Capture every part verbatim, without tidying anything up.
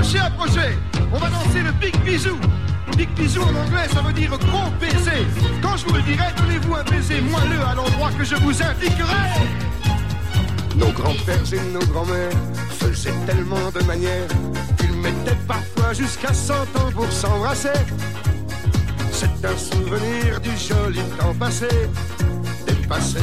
Approchez, approchez. On va danser le big bisou. Big bisou en anglais, ça veut dire gros baiser. Quand je vous le dirai, donnez-vous un baiser moelleux à l'endroit que je vous indiquerai. Nos grands-pères et nos grands-mères faisaient tellement de manières qu'ils mettaient parfois jusqu'à cent ans pour s'embrasser. C'est un souvenir du joli temps passé, dépassé.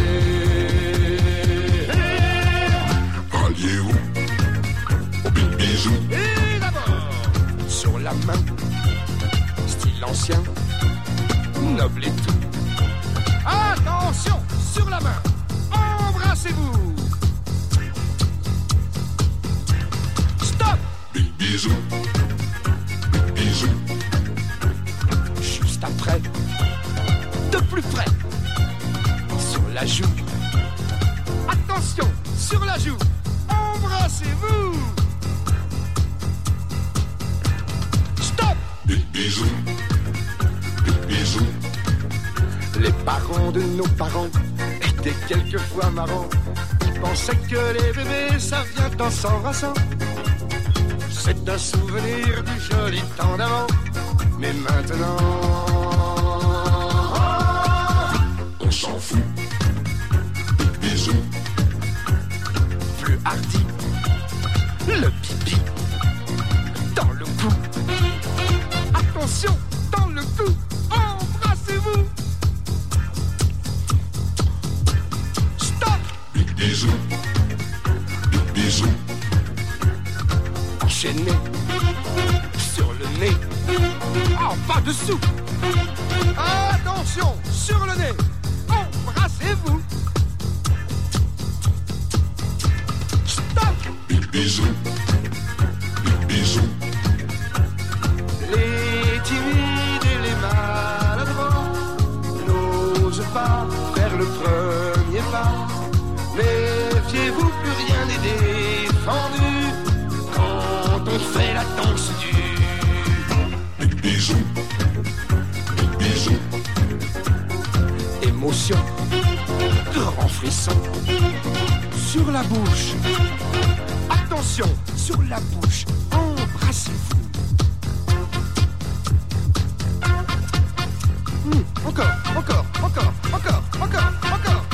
Alliez-vous au big bisou? Et d'abord, sur la main, style ancien, noble et tout. Attention, sur la main, embrassez-vous. Stop. Big bisou, big bisou. Juste après, de plus près, sur la joue. Attention, sur la joue, embrassez-vous. Stop. Big bisou, big bisou. Les parents de nos parents étaient quelquefois marrants. Ils pensaient que les bébés, ça vient en s'embrassant. C'est un souvenir du joli temps d'avant. Mais maintenant, on s'en fout. Big bisou. plus hardi, le pipi dans le cou. Attention, dans le cou, embrassez-vous. Stop. Big bisou, big bisou. Enchaîné sur le nez, en bas dessous. Attention, sur le nez, embrassez-vous. Stop. Big bisou, big bisou. Les timides et les maladroits n'osent pas faire le premier pas. Méfiez-vous, plus rien n'est défendu quand on fait la danse du Big bisou, big bisou. émotion, grand frisson sur la bouche. Attention, sur la bouche, embrassez-vous. Mmh, encore, encore, encore, encore, encore, encore.